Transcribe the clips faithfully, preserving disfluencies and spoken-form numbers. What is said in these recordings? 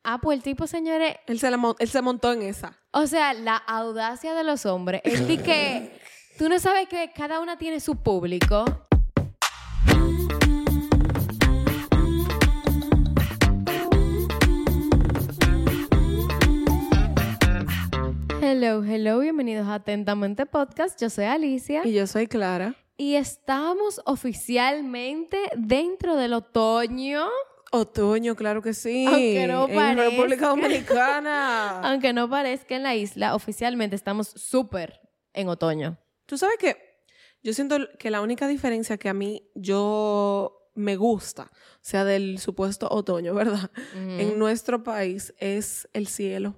Ah, pues el tipo, señores... Él se, la, mon- él se montó en esa. O sea, la audacia de los hombres. Es de que tú no sabes que cada una tiene su público. Hello, hello, bienvenidos a Atentamente Podcast. Yo soy Alicia. Y yo soy Clara. Y estamos oficialmente dentro del otoño. Otoño, claro que sí. Aunque no en parezca. República Dominicana. Aunque no parezca en la isla, oficialmente estamos súper en otoño. Tú sabes que yo siento que la única diferencia que a mí yo me gusta, o sea, del supuesto otoño, ¿verdad? Uh-huh. En nuestro país es el cielo.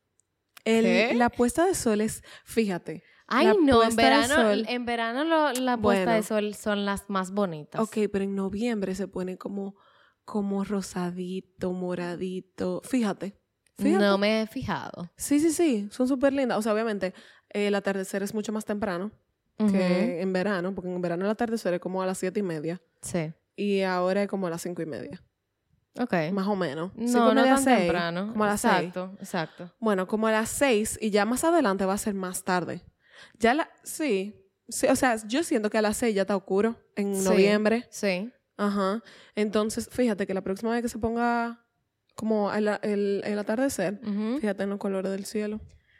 El, ¿Qué? La puesta de sol es, fíjate. Ay, la no, en puesta de verano, sol- en verano lo- la puesta Bueno. de sol son las más bonitas. Ok, pero en noviembre se pone como, como rosadito, moradito. Fíjate. Fíjate. No me he fijado. Sí, sí, sí. Son súper lindas. O sea, obviamente, eh, el atardecer es mucho más temprano Uh-huh. que en verano, porque en verano el atardecer es como a las siete y media. Sí. Y ahora es como a las cinco y media. Ok. Más o menos. Cinco No, y no media, tan seis, temprano. Como a las seis. Exacto, exacto. Bueno, como a las seis y ya más adelante va a ser más tarde. Ya la... Sí. Sí, o sea, yo siento que a las seis ya está oscuro en Sí. noviembre. Sí. Ajá. Entonces, fíjate que la próxima vez que se ponga como el, el, el atardecer, Uh-huh. fíjate en los colores del cielo.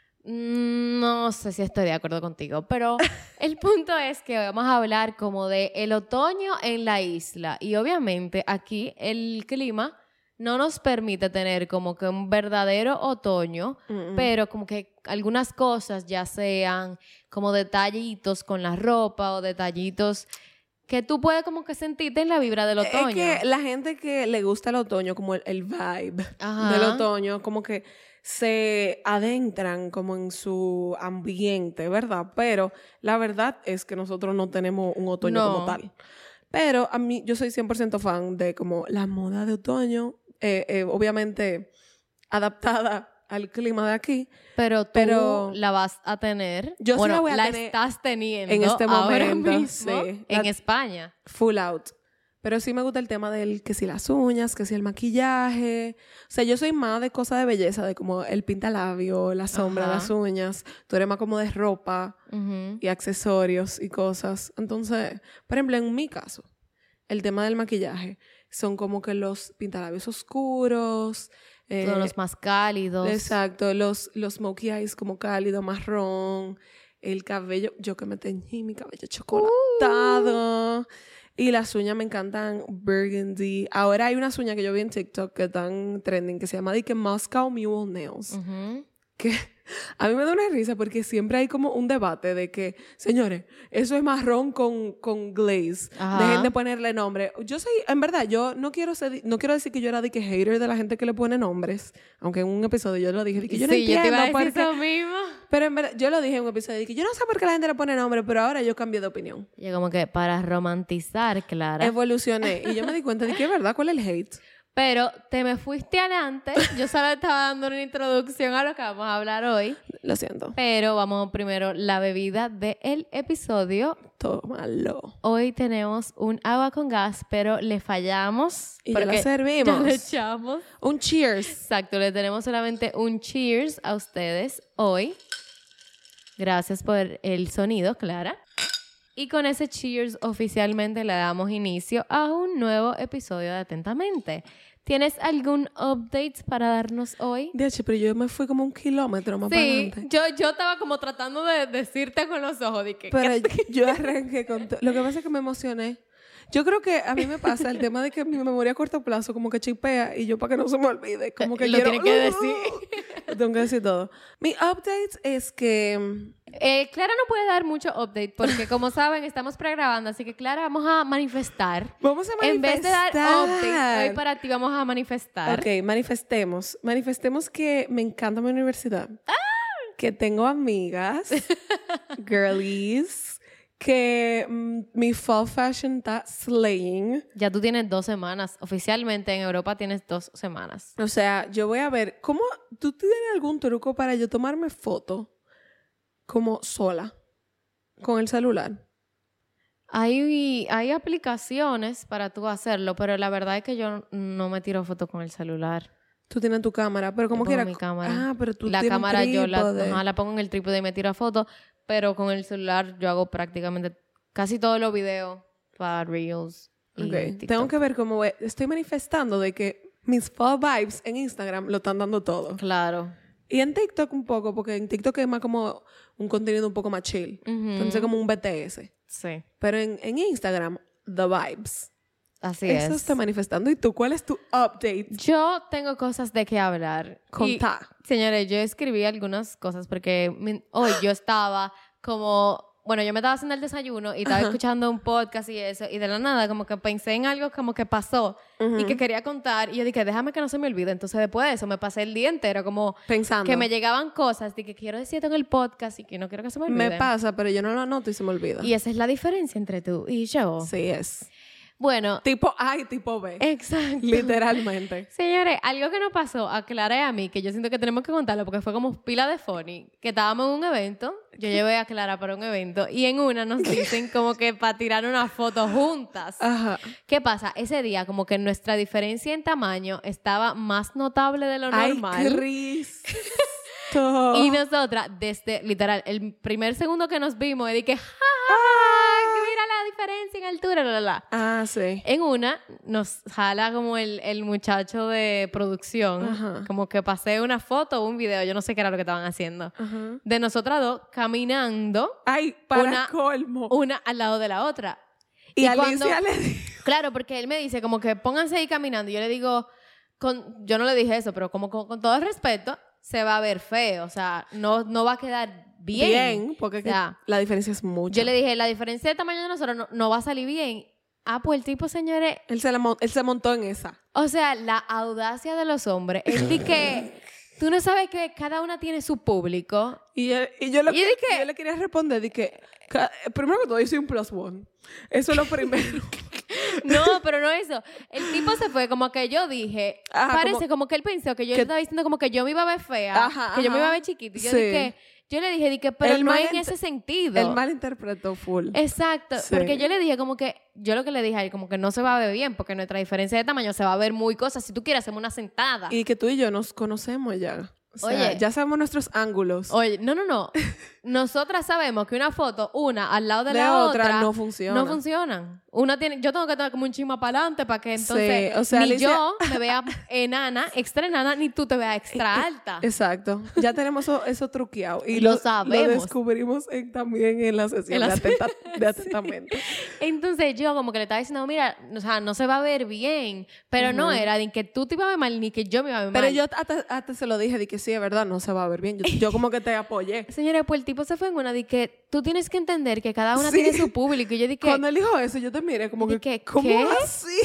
Mm, No sé si estoy de acuerdo contigo, pero el punto es que vamos a hablar como de el otoño en la isla y obviamente aquí el clima no nos permite tener como que un verdadero otoño, Mm-mm. pero como que algunas cosas ya sean como detallitos con la ropa o detallitos que tú puedes como que sentirte en la vibra del otoño. Es que la gente que le gusta el otoño, como el, el vibe Ajá. del otoño, como que se adentran como en su ambiente, ¿verdad? Pero la verdad es que nosotros no tenemos un otoño No. como tal. Pero a mí, yo soy cien por ciento fan de como la moda de otoño, eh, eh, obviamente adaptada al clima de aquí. Pero tú Pero- la vas a tener. Yo sí bueno, la voy a tener estás teniendo en este ahora momento, mismo sí. en La- España. Full out. Pero sí me gusta el tema del que si las uñas, que si el maquillaje. O sea, yo soy más de cosas de belleza, de como el pintalabio, la sombra, Ajá. las uñas. Tú eres más como de ropa Ujú. y accesorios y cosas. Entonces, por ejemplo, en mi caso, el tema del maquillaje son como que los pintalabios oscuros. eh, Son los más cálidos. Exacto, los, los smokey eyes como cálido, marrón, el cabello, yo que me teñí mi cabello chocolatado, y las uñas me encantan burgundy. Ahora hay unas uñas que yo vi en TikTok que están trending, que se llama de que Moscow Mule Nails, Ujú. que a mí me da una risa porque siempre hay como un debate de que, señores, eso es marrón con, con glaze. Ajá. Dejen de ponerle nombre. Yo soy, en verdad, yo no quiero ser, no quiero decir que yo era de que hater de la gente que le pone nombres, aunque en un episodio yo lo dije, de que yo no Sí, yo te entiendo iba a decir por qué. eso mismo. Pero en verdad, yo lo dije en un episodio, de que yo no sé por qué la gente le pone nombre, pero ahora yo cambié de opinión. Y como que para romantizar, Clara. Evolucioné y yo me di cuenta de que es verdad, ¿cuál es el hate? Pero te me fuiste adelante. Yo solo estaba dando una introducción a lo que vamos a hablar hoy. Lo siento. Pero vamos primero la bebida del episodio. Tómalo. Hoy tenemos un agua con gas, pero le fallamos. Y ya la porque servimos. Ya le echamos. Un cheers. Exacto, le tenemos solamente un cheers a ustedes hoy. Gracias por el sonido, Clara. Y con ese cheers oficialmente le damos inicio a un nuevo episodio de Atentamente. ¿Tienes algún update para darnos hoy? De hecho, pero yo me fui como un kilómetro más para Sí, adelante. yo, yo estaba como tratando de decirte con los ojos de que... Pero yo arranqué con todo. Lo que pasa es que me emocioné. Yo creo que a mí me pasa el tema de que mi memoria a corto plazo como que chipea y yo para que no se me olvide, como que Lo quiero... tiene que decir. Lo tengo que decir todo. Mi update es que... Eh, Clara no puede dar mucho update porque, como saben, estamos pregrabando. Así que, Clara, vamos a manifestar. Vamos a En vez de dar manifestar. update, hoy para ti vamos a manifestar. Ok, manifestemos. Manifestemos que me encanta mi universidad. ¡Ah! Que tengo amigas, girlies, que mm, mi fall fashion está slaying. Ya tú tienes dos semanas. Oficialmente en Europa tienes dos semanas. O sea, yo voy a ver, ¿cómo tú tienes algún truco para yo tomarme foto como sola con el celular? Hay, hay aplicaciones para tú hacerlo, pero la verdad es que yo no me tiro fotos con el celular. Tú tienes tu cámara, pero como Yo quiera. pongo mi cámara. Ah, pero tú La tienes cámara un yo la, trípode. ajá, la pongo en el trípode y me tiro fotos, pero con el celular yo hago prácticamente casi todos los videos para Reels y Okay. TikTok. Tengo que ver cómo ve- estoy manifestando de que mis fall vibes en Instagram lo están dando todo. Claro. Y en TikTok un poco, porque en TikTok es más como un contenido un poco más chill. Ujú. Entonces como un B T S. Sí, Pero en, en Instagram, the vibes. así Eso es. está manifestando. ¿Y tú? ¿Cuál es tu update? Yo tengo cosas de qué hablar. Contá. Y, señores, yo escribí algunas cosas porque mi- hoy yo estaba como... Bueno, yo me estaba haciendo el desayuno y estaba Ajá. escuchando un podcast y eso. Y de la nada como que pensé en algo como que pasó Ujú. y que quería contar. Y yo dije, déjame que no se me olvide. Entonces después de eso me pasé el día entero como... Pensando. Que me llegaban cosas de que quiero decir esto en el podcast y que no quiero que se me olvide. Me pasa, pero yo no lo anoto y se me olvida. Y esa es la diferencia entre tú y yo. Sí es. Bueno, Tipo A y tipo B. exacto. Literalmente. Señores, algo que nos pasó a Clara y a mí, que yo siento que tenemos que contarlo porque fue como pila de funny, que estábamos en un evento, yo llevé a Clara para un evento y en una nos dicen como que para tirar una foto juntas. Ajá. ¿Qué pasa? Ese día como que nuestra diferencia en tamaño estaba más notable de lo Ay, normal. Cristo. Y nosotras, desde, literal, el primer segundo que nos vimos, y dije, ¡ja, ja, ja! Mira la diferencia en altura, la, la, la. Ah, sí. En una, nos jala como el, el muchacho de producción, Ajá. como que pasé una foto o un video, yo no sé qué era lo que estaban haciendo, Ajá. de nosotras dos caminando, Ay, para Una- colmo. una al lado de la otra. y y Alicia cuando- le dijo. Claro, porque él me dice como que pónganse ahí caminando. Y yo le digo, con, yo no le dije eso, pero como con, con todo el respeto, se va a ver feo. O sea, no, no va a quedar bien. Bien, porque O sea, la diferencia es mucha. yo le dije, la diferencia de tamaño de nosotros no, no va a salir bien. Ah, pues el tipo, señores, Él se, la mon- él se montó en esa. o sea, la audacia de los hombres. Él di que tú no sabes que cada una tiene su público. Y, él- y yo, lo ¿Y que, de qué? yo le quería responder, de que, ca- primero que todo, yo soy un plus one. Eso es lo primero. No, pero no eso. El tipo se fue como que yo dije, Ajá, parece como- como, que él pensó que yo que- le estaba diciendo como que yo me iba a ver fea, Ajá, que yo me ajá. iba a ver chiquita. Y yo Sí. dije, yo le dije, dije, pero El no mal en ent- ese sentido. Él malinterpretó full. Exacto, Sí. porque yo le dije como que, yo lo que le dije a él, como que no se va a ver bien, porque nuestra diferencia de tamaño se va a ver muy cosas. Si tú quieres, hacemos una sentada. Y que tú y yo nos conocemos ya. O sea, Oye. ya sabemos nuestros ángulos. Oye, no, no, no. Nosotras sabemos que una foto, una al lado de, De la otra, otra, no funciona. No funcionan. Una tiene, yo tengo que tener como un chisme para adelante para que entonces Sí, o sea, ni Alicia- yo me vea enana, extra enana, ni tú te veas extra alta. Exacto. Ya tenemos eso, eso truqueado. Y Lo lo, sabemos. Lo descubrimos en- también en la sesión En la de, se- atenta- de atentamiento. Entonces yo como que le estaba diciendo, mira, o sea, no se va a ver bien, pero no Ujú. era ni que tú te ibas a ver mal ni que yo me iba a ver Pero mal. yo hasta, hasta se lo dije, de que sí, es verdad, no se va a ver bien. Yo, yo como que te apoyé. Señora, pues el tipo se fue en una de que tú tienes que entender que cada una Sí. tiene su público. Y yo dije, Cuando él dijo eso, yo te miré como ¿De que, qué? ¿cómo ¿Qué? así?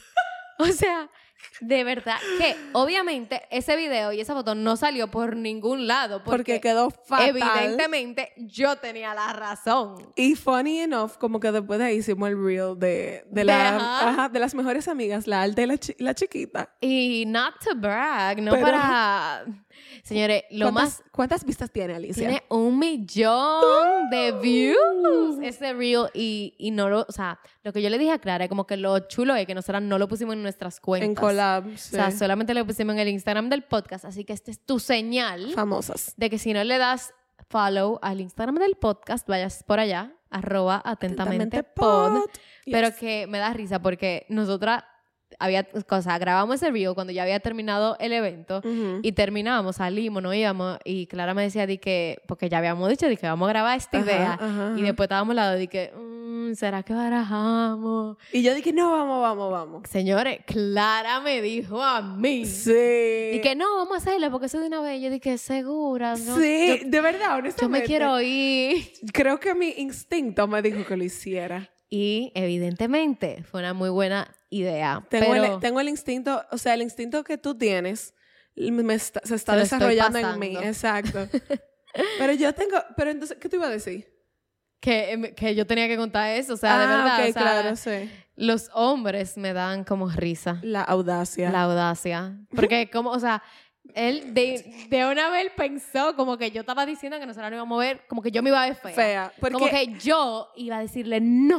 o sea, de verdad que obviamente ese video y esa foto no salió por ningún lado. Porque, Porque, quedó fatal. evidentemente yo tenía la razón. Y funny enough, como que después de ahí hicimos el reel de, de, De- la, ajá. ajá, de las mejores amigas, la alta y la, chi- la chiquita. Y not to brag, no Pero- para... Señores, lo ¿Cuántas, más... ¿Cuántas vistas tiene Alicia? Tiene un millón de views ese reel y, y no lo... O sea, lo que yo le dije a Clara es como que lo chulo es que nosotras no lo pusimos en nuestras cuentas. En collab, O sí. sea, solamente lo pusimos en el Instagram del podcast. Así que esta es tu señal famosas. de que si no le das follow al Instagram del podcast, vayas por allá, arroba atentamente pod. Pero Yes. que me da risa porque nosotras había, o sea, grabamos ese reel cuando ya había terminado el evento Ujú. y terminamos, salimos, nos íbamos y Clara me decía de que, porque ya habíamos dicho de que vamos a grabar esta Ajá, idea ajá, y ajá. después estábamos al lado de que, mm, ¿será que barajamos? Y yo dije, no, vamos, vamos, vamos. Señores, Clara me dijo a mí. Sí. Y que no, vamos a hacerlo porque eso de una vez. Yo dije, segura, ¿no? Sí, Yo, de verdad, yo honestamente. me quiero ir. Creo que mi instinto me dijo que lo hiciera. Y evidentemente fue una muy buena idea. Tengo, pero el, tengo el instinto, o sea, el instinto que tú tienes me está- se está Se lo estoy desarrollando en mí. pasando. Exacto. Pero yo tengo, pero entonces, ¿qué te iba a decir? que, em, que yo tenía que contar eso. O sea, de Ah, verdad. ok, o sea, claro, sí. los hombres me dan como risa. La audacia. La audacia. Porque como, o sea, él de, de una vez pensó como que yo estaba diciendo que nosotros no íbamos a ver, como que yo me iba a ver fea. Fea. Porque Como que yo iba a decirle no.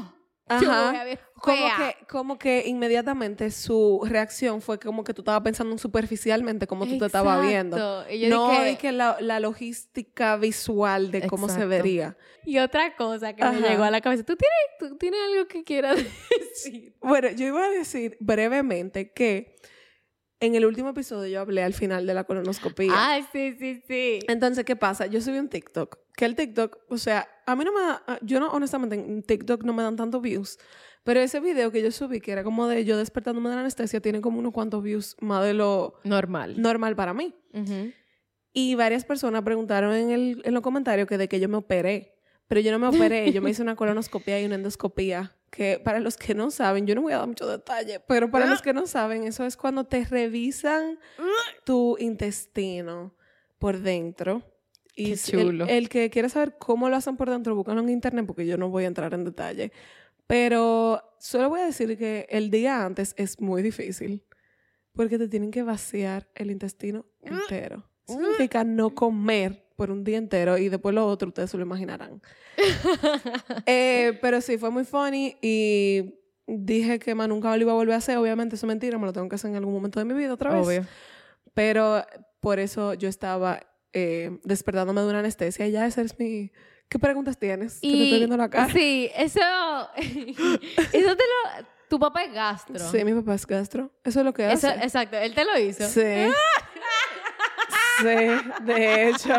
Ajá. Yo me voy a ver fea. Como que, como que inmediatamente su reacción fue como que tú estabas pensando superficialmente cómo tú Exacto. te estabas viendo. Y yo no dije, de que la, la logística visual de cómo Exacto. se vería. Y otra cosa que Ajá. me llegó a la cabeza. ¿Tú tienes, ¿Tú tienes algo que quieras decir? Bueno, yo iba a decir brevemente que en el último episodio yo hablé al final de la colonoscopía. Ah, sí, sí, sí. Entonces, ¿qué pasa? Yo subí un TikTok. Que el TikTok, o sea, a mí no me da... Yo no, honestamente, en TikTok no me dan tantos views. Pero ese video que yo subí, que era como de yo despertándome de la anestesia, tiene como unos cuantos views más de lo... Normal. Normal para mí. Uh-huh. Y varias personas preguntaron en, el, en los comentarios que de que yo me operé. Pero yo no me operé. Yo me hice una colonoscopia y una endoscopia. Que para los que no saben, yo no voy a dar mucho detalle, pero para los que no saben, eso es cuando te revisan tu intestino por dentro. Y Qué chulo. El, el que quiere saber cómo lo hacen por dentro, búscalo en internet porque yo no voy a entrar en detalle. Pero solo voy a decir que el día antes es muy difícil porque te tienen que vaciar el intestino entero. Eso significa no comer por un día entero y después lo otro ustedes se lo imaginarán. eh, pero sí, fue muy funny y dije que más nunca lo iba a volver a hacer. Obviamente eso es mentira, me lo tengo que hacer en algún momento de mi vida otra vez. Obvio. Pero por eso yo estaba eh, despertándome de una anestesia y ya esa es mi... ¿Qué preguntas tienes? Y, que te estoy viendo la cara. Sí, eso... eso te lo... Tu papá es gastro. Sí, mi papá es gastro. Eso es lo que hace. Eso, exacto, él te lo hizo. Sí. Sí, de hecho.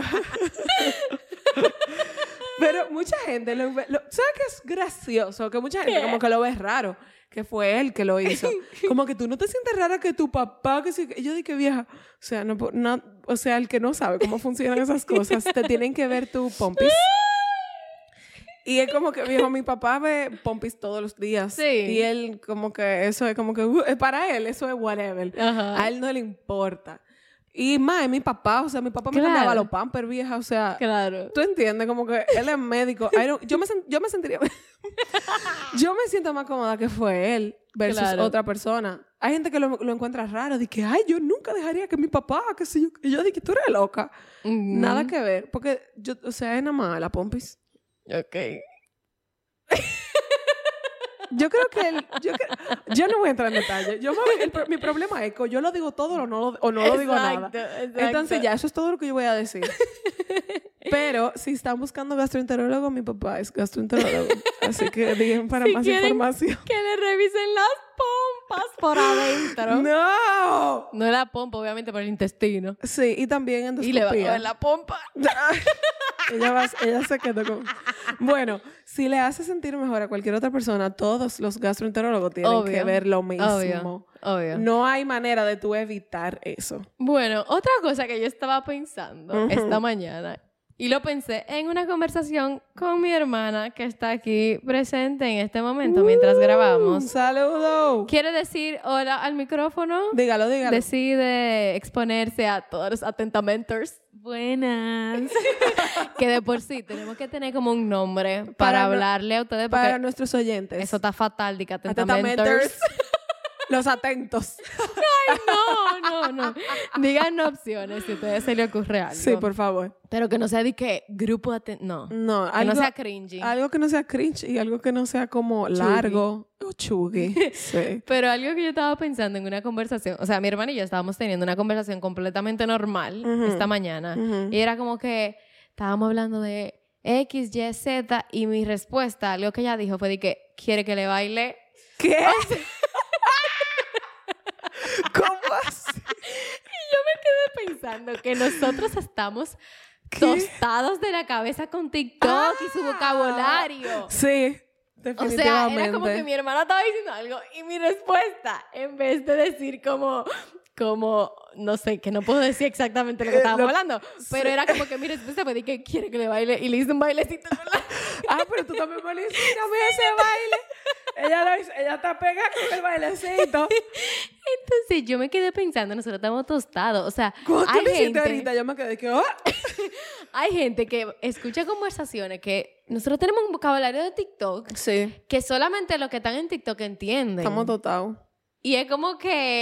Pero mucha gente lo, lo ¿sabes qué es gracioso? Que mucha gente ¿Qué? como que lo ve raro, que fue él que lo hizo. Como que tú no te sientes rara que tu papá, que sí, y yo dije, vieja, o sea, no, no, o sea, el que no sabe cómo funcionan esas cosas, te tienen que ver tu pompis. Y es como que, viejo, mi papá ve pompis todos los días. Sí. Y él como que, eso es como que, uh, para él, eso es whatever. Ajá. A él no le importa. Y más, es mi papá, o sea, mi papá me Claro. cambiaba los pampers, vieja, o sea... Claro. Tú entiendes, como que él es médico. I don't- yo, me sen- yo me sentiría... yo me siento más cómoda que fue él versus Claro. otra persona. Hay gente que lo, lo encuentra raro, de que, ay, yo nunca dejaría que mi papá, que sé yo... Y yo dije, tú eres loca. Uh-huh. Nada que ver, porque yo, o sea, es nada más la pompis. Ok. Yo creo que él, yo, cre- yo no voy a entrar en detalle. Yo me- el pro- mi problema es que yo lo digo todo o no lo, o no lo digo nada. Exacto, exacto. Entonces ya, eso es todo lo que yo voy a decir. Pero si están buscando gastroenterólogo, mi papá es gastroenterólogo. Así que digan para Si más quieren información. que le revisen las pompas por adentro. ¡No! No la pompa, obviamente, por el intestino. Sí, y también Y le va a endoscopía. ver la pompa. ella, va, ella se quedó con... Bueno, si le hace sentir mejor a cualquier otra persona, todos los gastroenterólogos tienen Obvio. que ver lo mismo. Obvio, obvio. No hay manera de tú evitar eso. Bueno, otra cosa que yo estaba pensando Ujú. esta mañana, y lo pensé en una conversación con mi hermana que está aquí presente en este momento mientras Un grabamos. saludo. ¿Quiere decir hola al micrófono? Dígalo, dígalo. Decide exponerse a todos los atentamentos. Buenas. Que de por sí tenemos que tener como un nombre para, Para no- hablarle a ustedes porque Para nuestros oyentes. eso está fatal, de que atentamentos. Atentamentos. Los atentos. No, no, no. Díganos opciones si a ustedes se le ocurre algo. Sí, por favor. Pero que no sea de que grupo de... aten- No. No, Que algo, no sea cringy. algo que no sea cringe y algo que no sea como largo o chuggy. Sí. Pero algo que yo estaba pensando en una conversación, o sea, mi hermana y yo estábamos teniendo una conversación completamente normal Ujú. esta mañana. Ujú. Y era como que estábamos hablando de X, Y, Z y mi respuesta, algo que ella dijo fue de que quiere que le baile. ¿Qué? ¿Cómo así? Yo me quedé pensando que nosotros estamos ¿Qué? tostados de la cabeza con TikTok y su vocabulario. Sí, O definitivamente. sea, era como que mi hermana estaba diciendo algo y mi respuesta, en vez de decir como, como, no sé, que no puedo decir exactamente lo que Eh, estábamos lo- hablando, pero sí. era como que mi respuesta fue de que quiere que le baile y le hice un bailecito. ¿Verdad? Ah, pero tú también me le hiciste a mí ese baile. Ella, lo hizo, ella está pegada con el bailecito. Entonces yo me quedé pensando, nosotros estamos tostados, o sea, ¿Cómo tú hay lo hiciste gente, ahorita? Yo me quedé que... oh. hay gente que escucha conversaciones que nosotros tenemos un vocabulario de TikTok Sí, que solamente los que están en TikTok entienden. estamos totados. Y es como que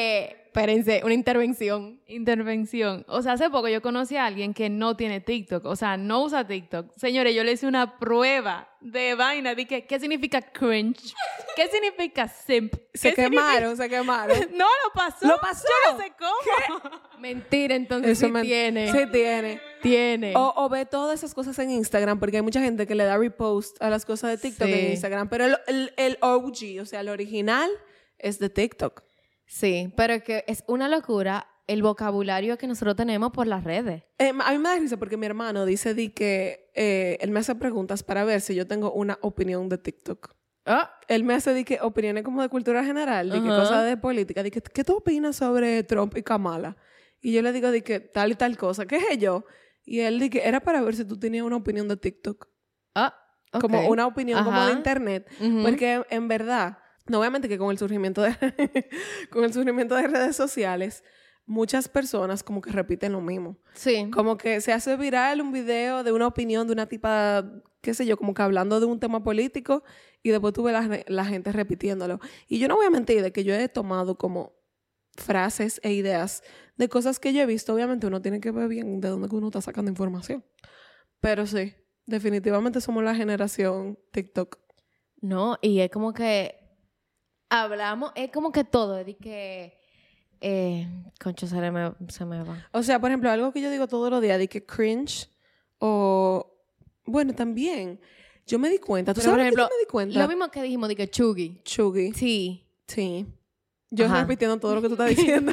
espérense, una intervención. Intervención. O sea, hace poco yo conocí a alguien que no tiene TikTok. O sea, no usa TikTok. Señores, yo le hice una prueba de vaina. Dije, ¿qué significa cringe? ¿Qué significa simp? Se quemaron, se quemaron. No, lo pasó. ¿Lo pasó? Yo no sé cómo. Mentira, entonces Eso sí me- tiene. Sí tiene. Tiene. O, o ve todas esas cosas en Instagram, porque hay mucha gente que le da repost a las cosas de TikTok Sí. en Instagram. Pero el, el, el O G, o sea, el original, es de TikTok. Sí, pero es que es una locura el vocabulario que nosotros tenemos por las redes. Eh, a mí me da risa porque mi hermano dice di que eh, él me hace preguntas para ver si yo tengo una opinión de TikTok. Ah, Él me hace di que opiniones como de cultura general, de que Ajá. cosas de política, de que ¿qué tú opinas sobre Trump y Kamala? Y yo le digo de que tal y tal cosa, ¿qué es yo? Y él di que era para ver si tú tenías una opinión de TikTok, ah, ok. como una opinión como Ajá. de internet, Ujú. porque en verdad, no obviamente que con el surgimiento de con el surgimiento de redes sociales, muchas personas como que repiten lo mismo. Sí. Como que se hace viral un video de una opinión de una tipa, qué sé yo, como que hablando de un tema político y después tú ves la, la gente repitiéndolo. Y yo no voy a mentir de que yo he tomado como frases e ideas de cosas que yo he visto. Obviamente uno tiene que ver bien de dónde uno está sacando información. Pero sí, definitivamente somos la generación TikTok. No, y es como que hablamos, es como que todo, es de que, eh, concho, se me, se me va. O sea, por ejemplo, algo que yo digo todos los días, de que cringe o... Bueno, también, yo me di cuenta. ¿Tú Pero, sabes por por qué yo ejemplo, me di cuenta? Lo mismo que dijimos de que chuggy. Chuggy. Sí. Sí. Yo Ajá. repitiendo todo lo que tú estás diciendo.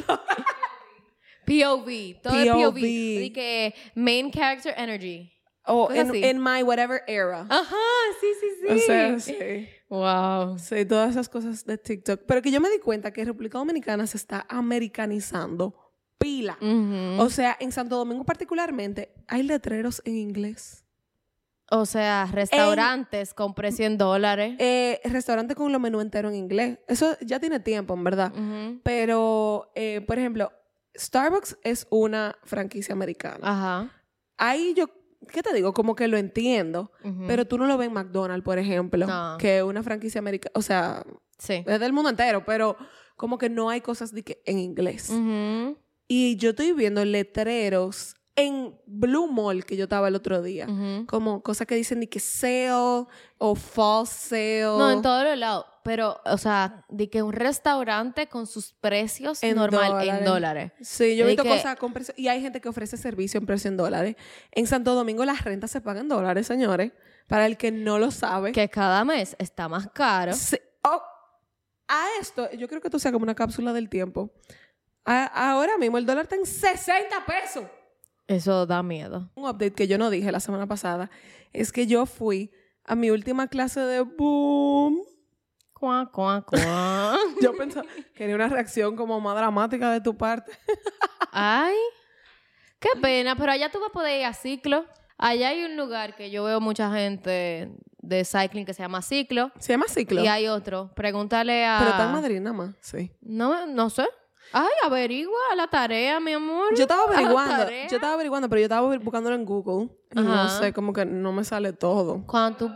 P O V. Todo es P O V. P O V. De que main character energy. O Cosas en así. in my whatever era. Ajá, sí, sí, sí. O sea, sí. Wow. Sí, todas esas cosas de TikTok. Pero que yo me di cuenta que República Dominicana se está americanizando pila. Ujú. O sea, en Santo Domingo particularmente hay letreros en inglés. O sea, restaurantes con precio en dólares. Eh, restaurante con los menús enteros en inglés. Eso ya tiene tiempo, en verdad. Ujú. Pero, eh, por ejemplo, Starbucks es una franquicia americana. Ajá. Ahí yo, ¿qué te digo? Como que lo entiendo. Ujú. Pero tú no lo ves en McDonald's, por ejemplo. No. Que es una franquicia americana. O sea, Sí. es del mundo entero. Pero como que no hay cosas de que en inglés. Ujú. Y yo estoy viendo letreros en Blue Mall que yo estaba el otro día. Ujú. Como cosas que dicen de que sale o false sale. No, en todos los lados. Pero, o sea, de que un restaurante con sus precios En normal dólares. en dólares. Sí, yo he De visto que- cosas con precio. Y hay gente que ofrece servicio en precio en dólares. En Santo Domingo las rentas se pagan en dólares, señores. Para el que no lo sabe. Que cada mes está más caro. Sí. Oh, a esto, yo creo que esto sea como una cápsula del tiempo. A- ahora mismo el dólar está en sesenta pesos. Eso da miedo. Un update que yo no dije la semana pasada es que yo fui a mi última clase de boom. Cuá, cuá, cuá. Yo pensaba, quería una reacción como más dramática de tu parte. Ay, qué pena. Pero allá tú vas a poder ir a Ciclo. Allá hay un lugar que yo veo mucha gente de cycling que se llama Ciclo. Se llama Ciclo. Y hay otro. Pregúntale a... Pero está en Madrid nada más, sí. No, no sé. Ay, averigua la tarea, mi amor. Yo estaba A la averiguando, tarea. yo estaba averiguando, pero yo estaba buscándolo en Google. Y no Ajá. sé, como que no me sale todo. ¿Cuánto?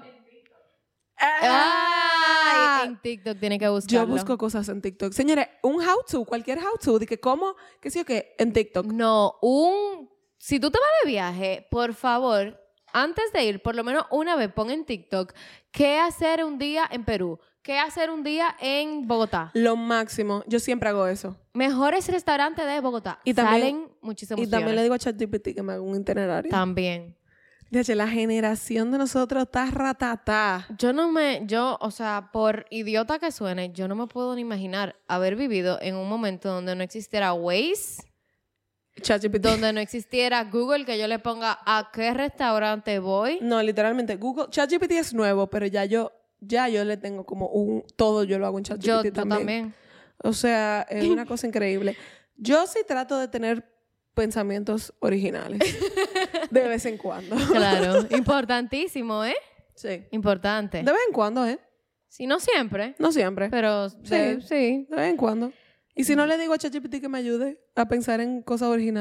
Ah, Ay, en TikTok tiene que buscarlo. yo busco cosas en TikTok. Señores, un how-to, cualquier how-to, de que cómo, qué sé yo qué, en TikTok. No, un... Si tú te vas de viaje, por favor, antes de ir, por lo menos una vez pon en TikTok qué hacer un día en Perú, qué hacer un día en Bogotá. Lo máximo. Yo siempre hago eso. Mejores restaurantes de Bogotá. Y también- Salen muchísimos Y también le digo a ChatGPT que me haga un itinerario. También. De hecho, la generación de nosotros está ratatá. Yo no me... Yo, o sea, por idiota que suene, yo no me puedo ni imaginar haber vivido en un momento donde no existiera Waze, ChatGPT. donde no existiera Google, que yo le ponga a qué restaurante voy. No, literalmente, Google, ChatGPT es nuevo, pero ya yo, ya yo le tengo como un, todo yo lo hago en ChatGPT Yo, yo también. también. O sea, es una cosa increíble. Yo sí trato de tener pensamientos originales. De vez en cuando. Claro. Importantísimo, ¿eh? Sí. Importante. De vez en cuando, ¿eh? Sí, no siempre, No siempre. pero de- sí. De vez en cuando. Y si no le digo a ChatGPT que me ayude a pensar en cosas originales.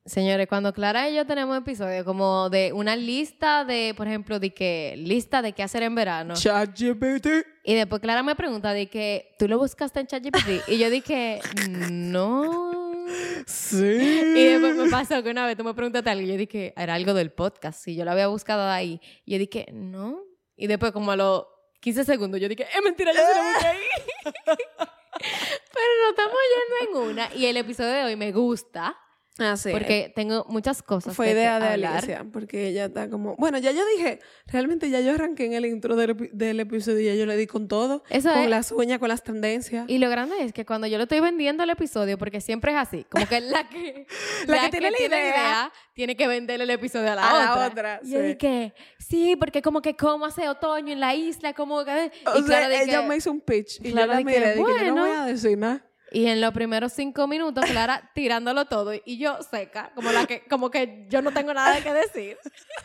Señores, cuando Clara y yo tenemos episodios como de una lista de, por ejemplo, de que lista de qué hacer en verano. ChatGPT. Y después Clara me pregunta de que tú lo buscaste en ChatGPT. Y yo dije, no. Sí. Y después me pasó que una vez tú me preguntaste algo y yo dije, era algo del podcast. Y yo lo había buscado ahí. Y yo dije, no. Y después como a los quince segundos yo dije, es mentira, yo se lo busqué ahí. Pero nos estamos yendo en una. Y el episodio de hoy me gusta. Ah, sí. Porque tengo muchas cosas Fue de idea que de hablar. Alicia, porque ella está como... Bueno, ya yo dije, realmente ya yo arranqué en el intro del, epi- del episodio y ya yo le di con todo. Eso con es. las uñas, con las tendencias. Y lo grande es que cuando yo lo estoy vendiendo el episodio, porque siempre es así, como que la que, La que tiene la idea. tiene que venderle el episodio a la A la otra. otra, Y yo sí. dije, sí, porque como que cómo hace otoño en la isla, como que... O y sea, claro, de ella que- me hizo un pitch y Claro, yo la de que, miré y dije, yo no bueno. voy a decir nada. Y en los primeros cinco minutos, Clara tirándolo todo y yo seca, como la que, como que yo no tengo nada que decir.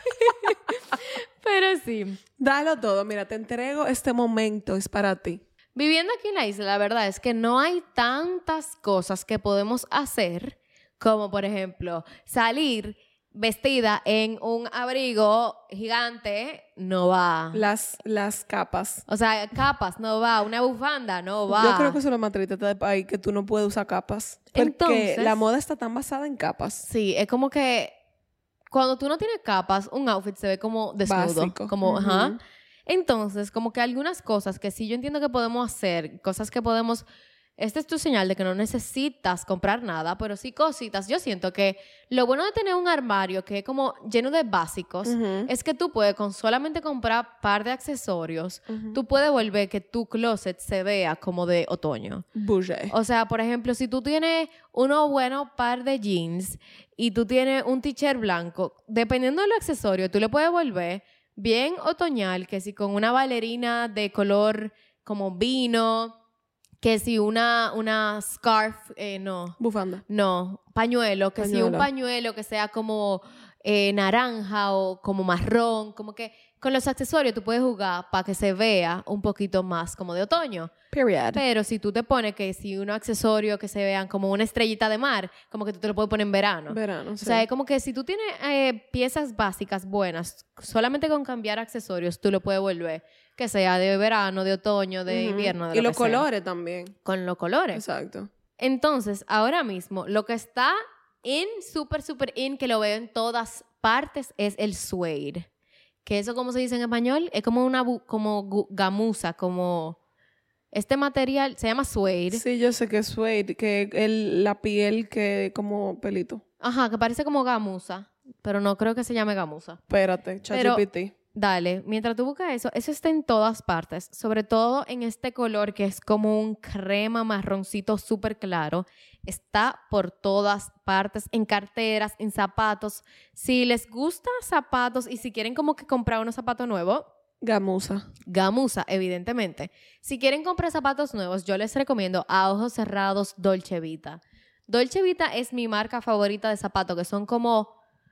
Pero sí. Dalo todo. Mira, te entrego este momento. Es para ti. Viviendo aquí en la isla, la verdad es que no hay tantas cosas que podemos hacer como, por ejemplo, salir vestida en un abrigo gigante, no va. Las, las capas. O sea, capas, no va. Una bufanda, no va. Yo creo que eso es lo más triste de país, que tú no puedes usar capas. Porque Entonces- la moda está tan basada en capas. Sí, es como que cuando tú no tienes capas, un outfit se ve como desnudo. Básico. Como, Ujú. ajá. Entonces, como que algunas cosas que sí yo entiendo que podemos hacer, cosas que podemos... Esta es tu señal de que no necesitas comprar nada, pero sí cositas. Yo siento que lo bueno de tener un armario que es como lleno de básicos Ujú. es que tú puedes con solamente comprar par de accesorios, Ujú. tú puedes volver que tu closet se vea como de otoño. Bougie. O sea, por ejemplo, si tú tienes uno bueno par de jeans y tú tienes un t-shirt blanco, dependiendo del accesorio, tú le puedes volver bien otoñal, que si con una bailarina de color como vino, que si una, una scarf, eh, no, Bufanda. no, pañuelo, que si un Pañuelo. pañuelo que sea como eh, naranja o como marrón, como que con los accesorios tú puedes jugar para que se vea un poquito más como de otoño. Period. Pero si tú te pones que si unos accesorios que se vean como una estrellita de mar, como que tú te lo puedes poner en verano. Verano, O sí. sea, es como que si tú tienes eh, piezas básicas buenas, solamente con cambiar accesorios tú lo puedes volver, que sea de verano, de otoño, de Ujú. invierno, de Y lo los que sea. colores también. Con los colores. Exacto. Entonces, ahora mismo, lo que está in, súper, súper in, que lo veo en todas partes, es el suede. Que eso, ¿cómo se dice en español? Es como una bu- como gu- gamuza, como... Este material se llama suede. Sí, yo sé que es suede, que el, la piel que como pelito. Ajá, que parece como gamuza, pero no creo que se llame gamuza. Espérate, Pero- ChatGPT. Dale, mientras tú buscas eso, eso está en todas partes, sobre todo en este color que es como un crema marroncito súper claro. Está por todas partes, en carteras, en zapatos. Si les gusta zapatos y si quieren como que comprar unos zapatos nuevos, Gamuza. gamuza, evidentemente. Si quieren comprar zapatos nuevos, yo les recomiendo a ojos cerrados Dolce Vita. Dolce Vita es mi marca favorita de zapatos, que son como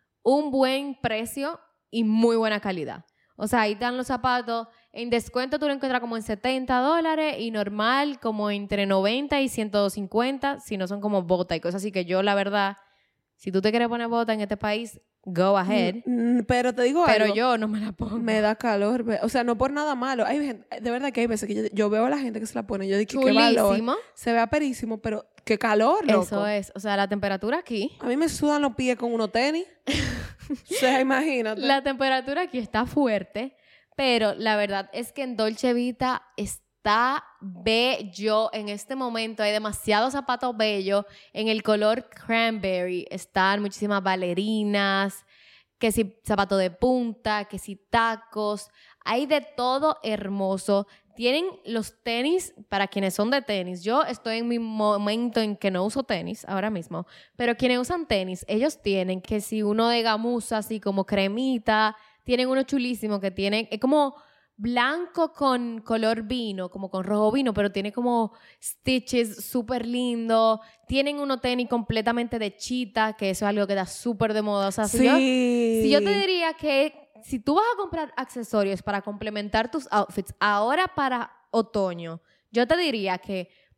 un buen precio y muy buena calidad. O sea, ahí están los zapatos. En descuento tú lo encuentras como en setenta dólares y normal como entre noventa y ciento cincuenta, si no son como botas y cosas así que yo, la verdad, si tú te quieres poner bota en este país, go ahead. Mm, pero te digo Pero algo. yo no me la pongo. Me da calor. ve- O sea, no por nada malo. Hay gente, de verdad que hay veces que yo, yo veo a la gente que se la pone. Yo digo, qué valor. Chulísimo. Se ve aperísimo, pero qué calor, loco. Eso es. O sea, la temperatura aquí... A mí me sudan los pies con unos tenis. O sea, imagínate. La temperatura aquí está fuerte, pero la verdad es que en Dolce Vita está bello en este momento. Hay demasiados zapatos bellos. En el color cranberry están muchísimas bailarinas, que si zapatos de punta, que si tacos. Hay de todo hermoso. Tienen los tenis, para quienes son de tenis. Yo estoy en mi momento en que no uso tenis ahora mismo, pero quienes usan tenis, ellos tienen que si uno de gamuza, así como cremita, tienen uno chulísimo que tienen, es como blanco con color vino, como con rojo vino, pero tiene como stitches súper lindo. Tienen uno tenis completamente de chita, que eso es algo que da súper de moda. O sea, si Sí. yo, si yo te diría que si tú vas a comprar accesorios para complementar tus outfits ahora para otoño, yo te diría que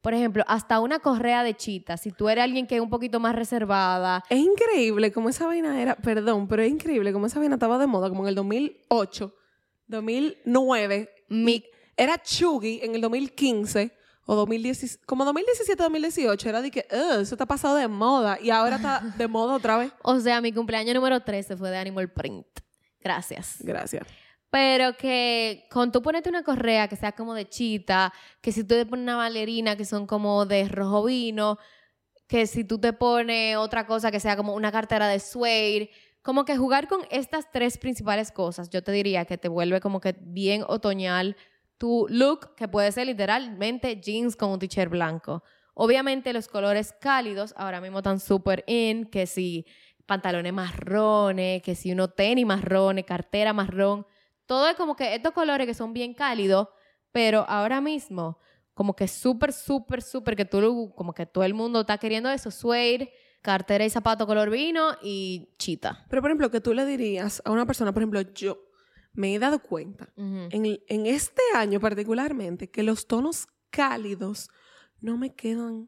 por ejemplo, hasta una correa de chita. Si tú eres alguien que es un poquito más reservada. Es increíble cómo esa vaina era, perdón, pero es increíble cómo esa vaina estaba de moda, como en el dos mil ocho, dos mil nueve. Mi, Era chuggy en el dos mil quince o dos mil diez, como dos mil diecisiete, dos mil dieciocho. Era de que, "Ugh, eso está pasado de moda". Y ahora está de moda otra vez. o sea, mi cumpleaños número trece fue de Animal Print. Gracias. Gracias. Pero que con tú ponerte una correa que sea como de chita, que si tú te pones una bailarina que son como de rojo vino, que si tú te pones otra cosa que sea como una cartera de suede, como que jugar con estas tres principales cosas, yo te diría que te vuelve como que bien otoñal tu look, que puede ser literalmente jeans con un t-shirt blanco. Obviamente los colores cálidos ahora mismo están súper in, que si pantalones marrones, que si uno tenis marrones, cartera marrón. Todo es como que estos colores que son bien cálidos, pero ahora mismo como que súper, súper, súper, que tú, como que todo el mundo está queriendo eso, suede, cartera y zapato color vino y chita. Pero, por ejemplo, que tú le dirías a una persona, por ejemplo, yo me he dado cuenta, Uh-huh. en, en este año particularmente, que los tonos cálidos no me quedan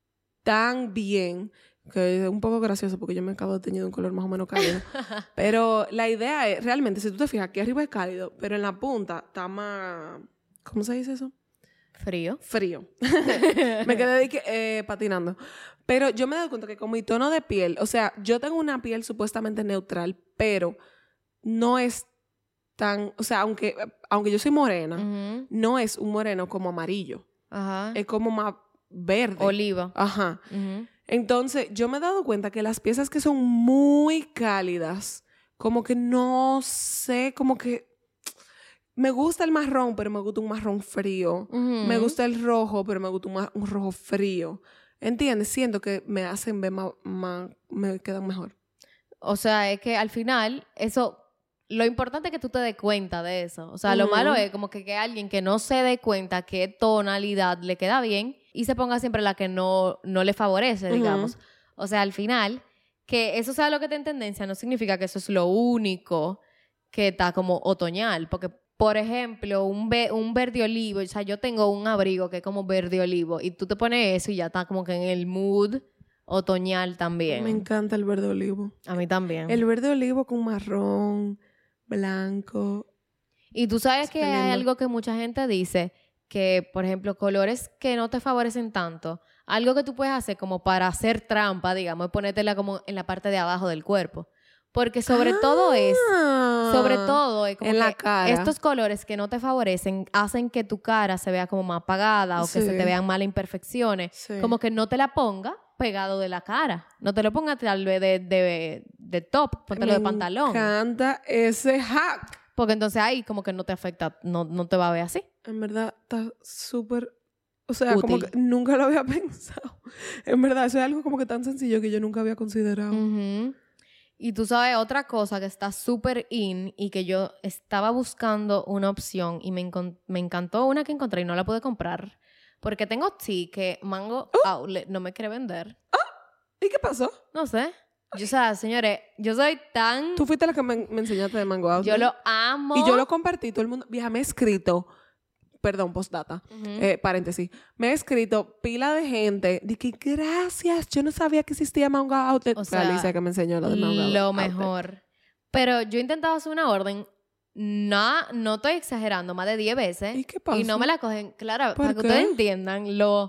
tan bien, que es un poco gracioso porque yo me acabo de teñir un color más o menos cálido. Pero la idea es, realmente, si tú te fijas, aquí arriba es cálido, pero en la punta está más... ¿Cómo se dice eso? Frío. Frío. Me quedé de que, eh, patinando. Pero yo me he dado cuenta que con mi tono de piel, o sea, yo tengo una piel supuestamente neutral, pero no es tan... O sea, aunque, aunque yo soy morena, Uh-huh. no es un moreno como amarillo. Ajá. Es como más verde. Oliva. Ajá. Uh-huh. Entonces, yo me he dado cuenta que las piezas que son muy cálidas, como que no sé, como que me gusta el marrón, pero me gusta un marrón frío. Uh-huh. Me gusta el rojo, pero me gusta un, ma- un rojo frío. ¿Entiendes? Siento que me hacen ver más, más, me quedan mejor. O sea, es que al final, eso, lo importante es que tú te des cuenta de eso. O sea, lo Ujú. malo es como que, que alguien que no se dé cuenta qué tonalidad le queda bien y se ponga siempre la que no, no le favorece, Ujú. digamos. O sea, al final, que eso sea lo que esté en tendencia no significa que eso es lo único que está como otoñal. Porque, por ejemplo, un, ve- un verde olivo, o sea, yo tengo un abrigo que es como verde olivo y tú te pones eso y ya está como que en el mood otoñal también. Me encanta el verde olivo. A mí también. El verde olivo con marrón, blanco. Y tú sabes que Está hay lindo. algo que mucha gente dice, que por ejemplo, colores que no te favorecen tanto, algo que tú puedes hacer como para hacer trampa, digamos, es ponértela como en la parte de abajo del cuerpo. Porque sobre todo es, sobre todo es como en que la cara. estos colores que no te favorecen hacen que tu cara se vea como más apagada o que Sí. se te vean malas imperfecciones. Sí. Como que no te la ponga pegado de la cara. No te lo pongas tal vez de, de, de top, póntelo de pantalón. Me encanta ese hack. Porque entonces ahí como que no te afecta, no, no te va a ver así. En verdad, está súper... O sea, como Útil. que nunca lo había pensado. En verdad, eso es algo como que tan sencillo que yo nunca había considerado. Ujú. Y tú sabes, otra cosa que está súper in y que yo estaba buscando una opción y me, encon- me encantó una que encontré y no la pude comprar. Porque tengo tea que Mango Outlet no me quiere vender. ¿Y qué pasó? No sé. Yo, o sea, señores, yo soy tan... Tú fuiste la que me, me enseñaste de Mango Outlet. Yo lo amo. Y yo lo compartí, todo el mundo... Vieja, me he escrito... Perdón, postdata. Ujú. Eh, paréntesis. Me he escrito pila de gente de que gracias, yo no sabía que existía Mango Outlet. O Fue sea, Alicia que me enseñó lo de Mango Outlet. Lo mejor. Pero yo he intentado hacer una orden, no, no estoy exagerando, más de diez veces. ¿Y qué pasó? Y no me la cogen. Claro, ¿Por para que qué? ustedes entiendan lo,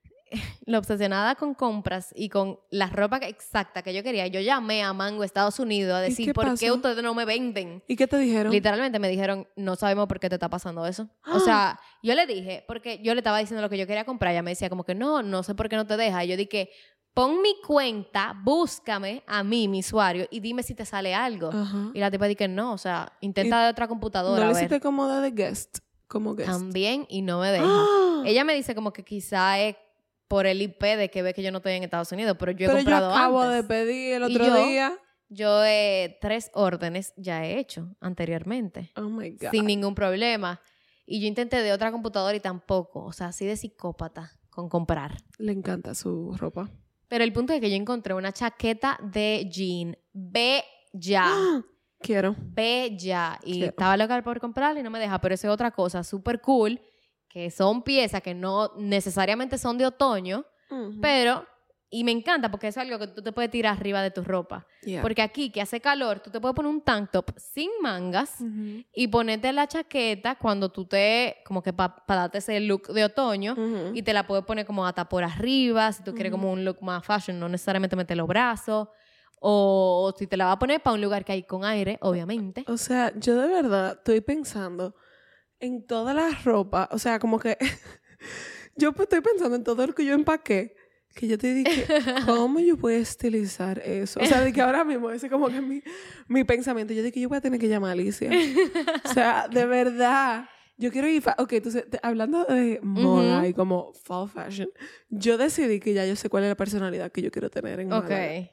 lo obsesionada con compras y con la ropa que- exacta que yo quería. Yo llamé a Mango Estados Unidos a ¿Y decir, qué ¿por qué pasó? ustedes no me venden? ¿Y qué te dijeron? Literalmente me dijeron, no sabemos por qué te está pasando eso. O sea, yo le dije, porque yo le estaba diciendo lo que yo quería comprar. Ella me decía como que no, no sé por qué no te deja. Y yo dije, pon mi cuenta, búscame a mí, mi usuario, y dime si te sale algo. Ajá. Y la tipa dije, no, o sea, intenta Y de otra computadora. ¿No a le ver. hiciste como de guest? Como guest. También, y no me deja. ¡Ah! Ella me dice como que quizá es por el I P de que ve que yo no estoy en Estados Unidos, pero yo he Pero yo comprado acabo antes. de pedir el Y otro yo- día. Yo eh, tres órdenes ya he hecho anteriormente, Oh my God. sin ningún problema. Y yo intenté de otra computadora y tampoco. O sea, así de psicópata con comprar. Le encanta su ropa. Pero el punto es que yo encontré una chaqueta de jean bella. ¡Ah! Quiero. Bella. Y Quiero. estaba loca por comprarla y no me deja. Pero esa es otra cosa súper cool que son piezas que no necesariamente son de otoño, Ujú. pero... Y me encanta porque eso es algo que tú te puedes tirar arriba de tu ropa. Yeah. Porque aquí, que hace calor, tú te puedes poner un tank top sin mangas Ujú. y ponerte la chaqueta cuando tú te... Como que para pa darte ese look de otoño. Ujú. Y te la puedes poner como hasta por arriba, si tú quieres como un look más fashion, no necesariamente meter los brazos. O, o si te la vas a poner para un lugar que hay con aire, obviamente. O sea, yo de verdad estoy pensando en toda la ropa. O sea, como que yo pues estoy pensando en todo lo que yo empaqué. Que yo te dije, ¿cómo yo puedo estilizar eso? O sea, de que ahora mismo ese como que es mi, mi pensamiento. Yo dije, yo voy a tener que llamar a Alicia. O sea, de verdad. Yo quiero ir... Fa- ok, entonces, te- hablando de moda Ujú. y como fall fashion, yo decidí que ya yo sé cuál es la personalidad que yo quiero tener en Ok. Málaga.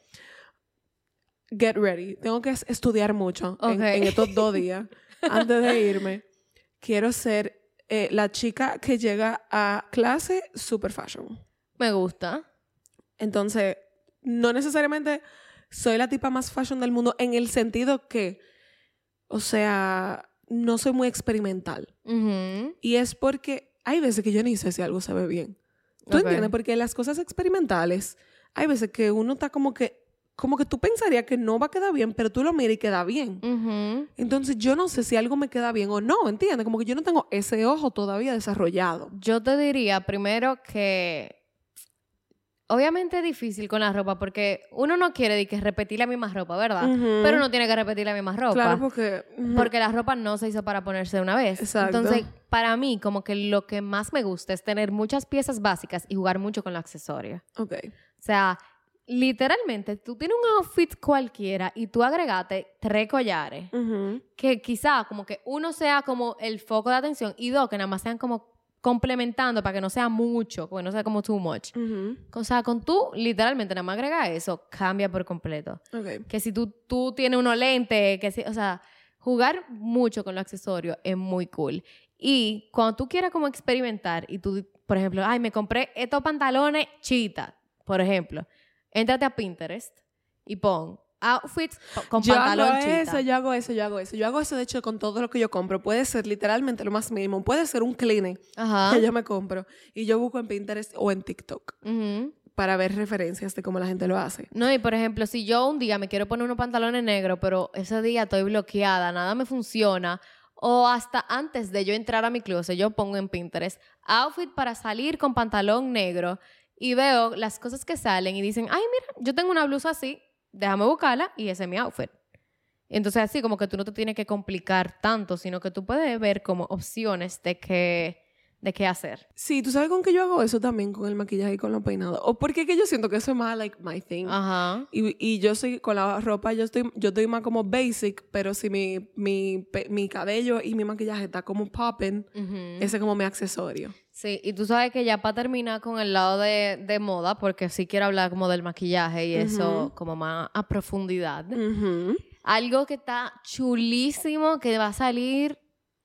Get ready. Tengo que es- estudiar mucho en, Ok. en estos dos días. Antes de irme, quiero ser eh, la chica que llega a clase super fashion. Me gusta. Entonces, no necesariamente soy la tipa más fashion del mundo en el sentido que, o sea, no soy muy experimental. Ujú. Y es porque hay veces que yo ni sé si algo se ve bien. ¿Tú Ok. entiendes? Porque las cosas experimentales, hay veces que uno está como que, como que tú pensarías que no va a quedar bien, pero tú lo miras y queda bien. Ujú. Entonces, yo no sé si algo me queda bien o no, ¿entiendes? Como que yo no tengo ese ojo todavía desarrollado. Yo te diría primero que obviamente es difícil con la ropa porque uno no quiere de que repetir la misma ropa, ¿verdad? Ujú. Pero uno tiene que repetir la misma ropa. Claro, porque... ujú. Porque la ropa no se hizo para ponerse una vez. Exacto. Entonces, para mí, como que lo que más me gusta es tener muchas piezas básicas y jugar mucho con los accesorios. Ok. O sea, literalmente, tú tienes un outfit cualquiera y tú agregaste tres collares. Ujú. Que quizá como que uno sea como el foco de atención y dos, que nada más sean como complementando para que no sea mucho, porque no sea como too much. Ujú. O sea, con tú, literalmente, nada más agrega eso, cambia por completo. Ok. Que si tú, tú tienes unos lentes, que si, o sea, jugar mucho con los accesorios es muy cool. Y cuando tú quieras como experimentar y tú, por ejemplo, ay, me compré estos pantalones chita, por ejemplo, éntrate a Pinterest y pon outfits con Yo pantalón hago chita. eso, yo hago eso, yo hago eso. Yo hago eso, de hecho, con todo lo que yo compro. Puede ser literalmente lo más mínimo. Puede ser un Kleenex Ajá. que yo me compro. Y yo busco en Pinterest o en TikTok Ujú. para ver referencias de cómo la gente lo hace. No, y por ejemplo, si yo un día me quiero poner unos pantalones negros, pero ese día estoy bloqueada, nada me funciona, o hasta antes de yo entrar a mi closet, yo pongo en Pinterest outfit para salir con pantalón negro y veo las cosas que salen y dicen, ay, mira, yo tengo una blusa así, déjame buscarla y ese es mi outfit. Entonces así como que tú no te tienes que complicar tanto, sino que tú puedes ver como opciones de qué, de qué hacer. Sí, ¿tú sabes con qué yo hago eso también? Con el maquillaje y con los peinados. O porque es que yo siento que eso es más like my thing. Ajá. Y, y yo soy, con la ropa, yo estoy, yo estoy más como basic, pero si mi, mi, pe- mi cabello y mi maquillaje está como popping, Ujú. ese es como mi accesorio. Sí, y tú sabes que ya para terminar con el lado de, de moda, porque sí quiero hablar como del maquillaje y eso Ujú. como más a profundidad. Ujú. Algo que está chulísimo, que va a salir,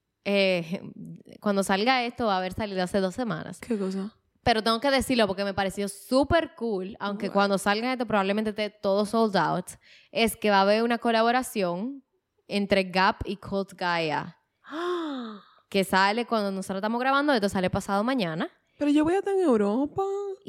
eh, cuando salga esto va a haber salido hace dos semanas. ¿Qué cosa? Pero tengo que decirlo porque me pareció súper cool, aunque Wow. cuando salga esto probablemente esté todo sold out, es que va a haber una colaboración entre Gap y Cult Gaia, que sale cuando nosotros estamos grabando, esto sale pasado mañana. Pero yo voy a estar en Europa.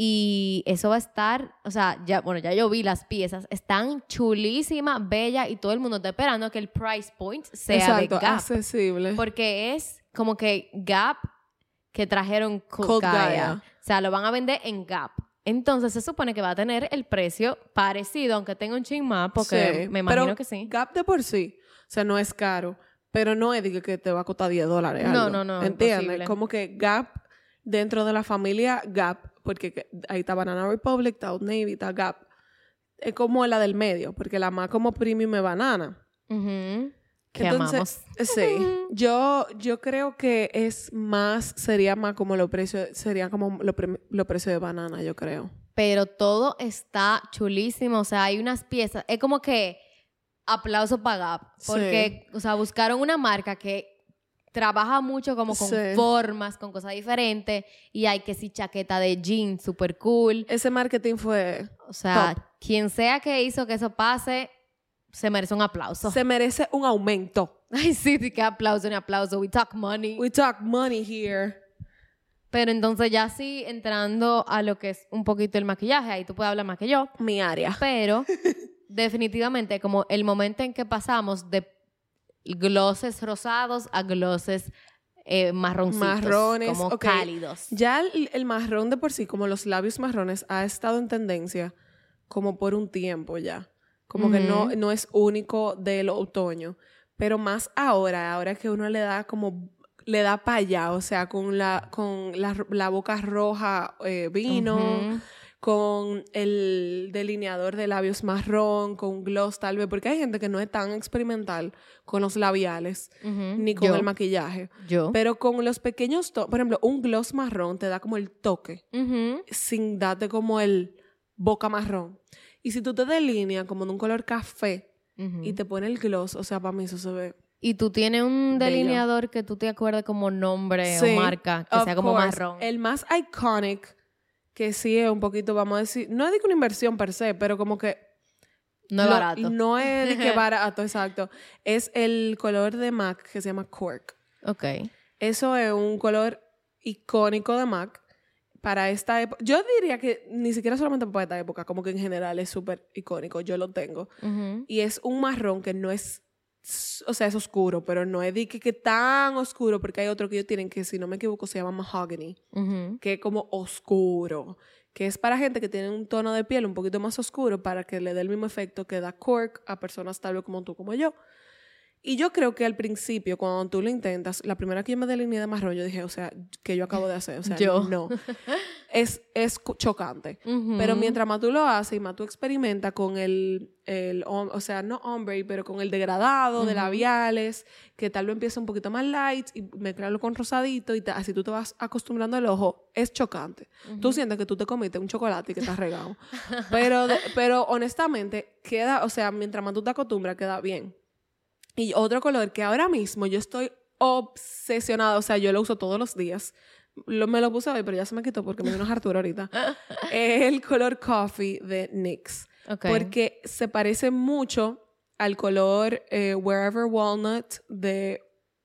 Y eso va a estar, o sea, ya, bueno, ya yo vi las piezas, están chulísimas, bellas, y todo el mundo está esperando que el price point sea Exacto, de Gap. accesible. Porque es como que Gap que trajeron Cult Cult Gaia. Gaia. O sea, lo van a vender en Gap. Entonces se supone que va a tener el precio parecido, aunque tenga un chin más, porque Sí, me imagino pero que sí. Gap de por sí, o sea, no es caro, pero no es de que- que te va a costar diez dólares. No, algo. no, no, ¿Entiendes? imposible. Como que Gap, dentro de la familia Gap, porque que- ahí está Banana Republic, está Old Navy, está Gap, es como la del medio, porque la más como premium es Banana. Ujú. Que Entonces, amamos. sí, yo, yo creo que es más, sería más como los precios, sería como los pre- los precios de Banana, yo creo. Pero todo está chulísimo. O sea, hay unas piezas. Es como que aplauso para Gap. Porque, o sea, buscaron una marca que trabaja mucho como con Sí. formas, con cosas diferentes. Y hay que sí chaqueta de jean, super cool. Ese marketing fue... O sea, Top. quien sea que hizo que eso pase, se merece un aplauso. Se merece un aumento. Ay, sí, sí, qué aplauso, ni aplauso. We talk money. We talk money here. Pero entonces ya sí, entrando a lo que es un poquito el maquillaje, ahí tú puedes hablar más que yo. Mi área. Pero definitivamente como el momento en que pasamos de glosses rosados a glosses eh, marroncitos. Marrones, como okay. cálidos. Ya el, el marrón de por sí, como los labios marrones, ha estado en tendencia como por un tiempo ya. Como uh-huh. que no, no es único del otoño. Pero más ahora, ahora que uno le da como... le da para allá, o sea, con la, con la, la boca roja eh, vino, uh-huh. con el delineador de labios marrón, con gloss tal vez, porque hay gente que no es tan experimental con los labiales, uh-huh. ni con Yo. el maquillaje. Yo. Pero con los pequeños, to- por ejemplo, un gloss marrón te da como el toque, uh-huh. sin darte como el boca marrón. Y si tú te delineas como de un color café uh-huh. y te pone el gloss, o sea, para mí eso se ve... Y tú tienes un bello. delineador que tú te acuerdes como nombre Sí, o marca, que sea como course. marrón. El más iconic, que sí es un poquito, vamos a decir, no es de que una inversión per se, pero como que... No es lo, barato. No es de que barato, exacto. Es el color de MAC que se llama Cork. Ok. Eso es un color icónico de MAC para esta época. Yo diría que ni siquiera solamente para esta época, como que en general es súper icónico. Yo lo tengo. Uh-huh. Y es un marrón que no es... O sea, es oscuro, pero no es de que, que tan oscuro, porque hay otro que ellos tienen que, si no me equivoco, se llama mahogany, uh-huh. que es como oscuro, que es para gente que tiene un tono de piel un poquito más oscuro para que le dé el mismo efecto que da Cork a personas tal vez como tú, como yo. Y yo creo que al principio, cuando tú lo intentas, la primera que yo me delineé de marrón, yo dije, o sea, ¿qué yo acabo de hacer? O sea, yo. no. Es, es chocante. Uh-huh. Pero mientras más tú lo haces y más tú experimentas con el, el, o sea, no ombre, pero con el degradado uh-huh. de labiales, que tal vez empieza un poquito más light y mezclarlo con rosadito y te, así tú te vas acostumbrando al ojo, es chocante. Uh-huh. Tú sientes que tú te comiste un chocolate y que estás regado. pero, de, pero honestamente, queda, o sea, mientras más tú te acostumbras, queda bien. Y otro color que ahora mismo yo estoy obsesionada, o sea, yo lo uso todos los días. Lo, me lo puse hoy, pero ya se me quitó porque me dio una hartura ahorita. Es el color coffee de N Y X. Okay. Porque se parece mucho al color eh, Wherever Walnut de...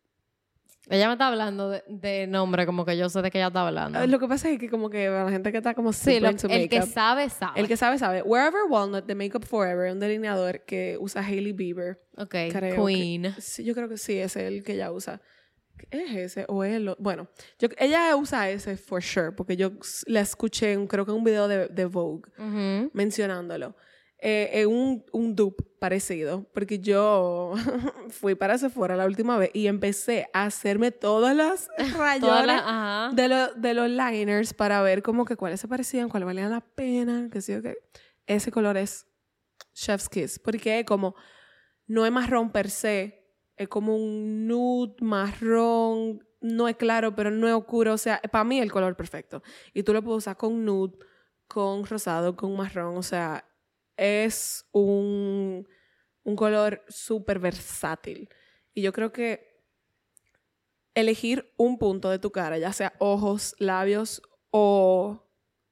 Ella me está hablando de, de nombre, como que yo sé de qué ella está hablando. Lo que pasa es que como que la gente que está como sí, lo, into el makeup, que sabe, sabe. El que sabe, sabe. Wherever Walnut de Makeup Forever, un delineador que usa Hailey Bieber. Ok, creo Queen. Que, sí, yo creo que sí, es el que ella usa. ¿Es ese o es el? Bueno, yo, ella usa ese for sure, porque yo la escuché, en, creo que en un video de, de Vogue, uh-huh. mencionándolo. Eh, eh, un, un dupe parecido, porque yo fui para Sephora la última vez y empecé a hacerme todas las rayones la, de, lo, de los liners para ver como que cuáles se parecían, cuáles valían la pena, que sí, okay. Ese color es Chef's Kiss, porque como no es marrón per se, es como un nude marrón, no es claro, pero no es oscuro, o sea, para mí es el color perfecto. Y tú lo puedes usar con nude, con rosado, con marrón, o sea, es un, un color súper versátil. Y yo creo que elegir un punto de tu cara, ya sea ojos, labios o